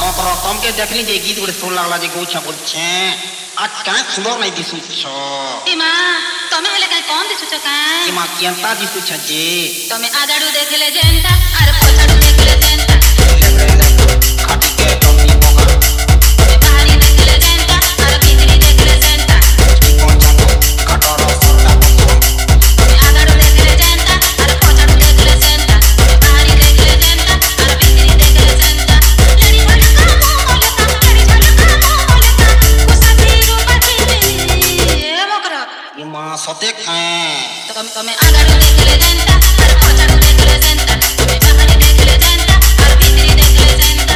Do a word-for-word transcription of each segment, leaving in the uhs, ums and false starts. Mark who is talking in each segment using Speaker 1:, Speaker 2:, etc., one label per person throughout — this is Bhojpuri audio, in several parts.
Speaker 1: मकर तमके देखनी जे गीत गुटे सुन लागला जे गौछा बोलछे आज काय सुंदर नहीं दिसुछ
Speaker 2: इमा तमे हेले काय कोन दिसुछ काय
Speaker 1: इमा केंता दिसुछ जे
Speaker 2: तमे आगाडू देखले जेंता अरे पछाडू देखले जेंता
Speaker 1: खाटी के तमनी मोगा
Speaker 2: तमे बाहरी देखले जेंता अरे भीतरी देखले जेंता
Speaker 1: कोंचा कटोरो सुटा
Speaker 2: तमे आगाडू देखले जेंता अरे पछाडू देखले जेंता तमे बाहरी देखले जेंता अरे भीतरी देखले जेंता लड़ी भड़का मोलता लड़ी भड़का मोलता कुसाती रूपाची ए मकरा
Speaker 1: इमा सते काय
Speaker 2: तमे तमे आगाडू देखले जेंता अरे पछाडू देखले जेंता तमे बाहरी देखले जेंता अरे भीतरी देखले जेंता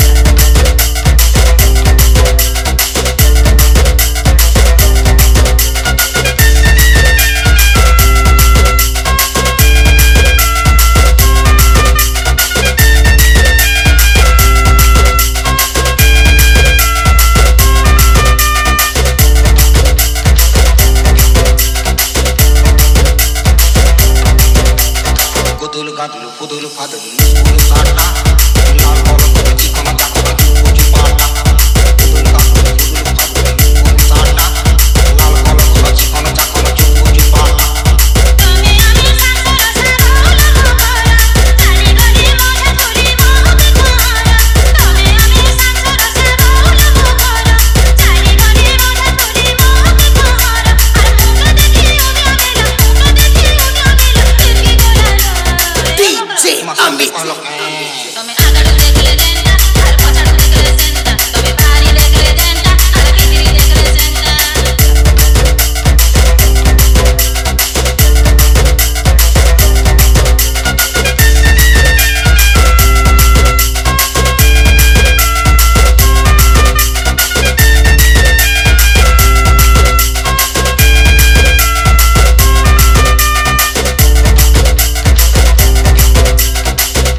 Speaker 1: Kudul gadul kudul fadul kudul sata lal bol kuci kono jakko kuci pata kudul gadul kudul fadul kudul sata lal bol kuci kono jakko kuci pata
Speaker 2: तमे आमी सासुर सारोल मोगरा चारी गली मोहे तुरी मोहके खारा तमे आमी सासुर सारोल मोगरा चारी गली मोहे तुरी मोहके खारा अरे मुंड देखी उन्या मिला मुंड देखी उन्या मिला देखी गोला
Speaker 1: Amit
Speaker 2: तमे आगाडू देखले जेंता अरे पछाडू देखले जेंता तमे बाहरी देखले जेंता अरे भीतरी देखले जेंता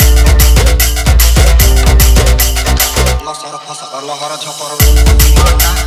Speaker 1: lasar phasa lahara chapar manda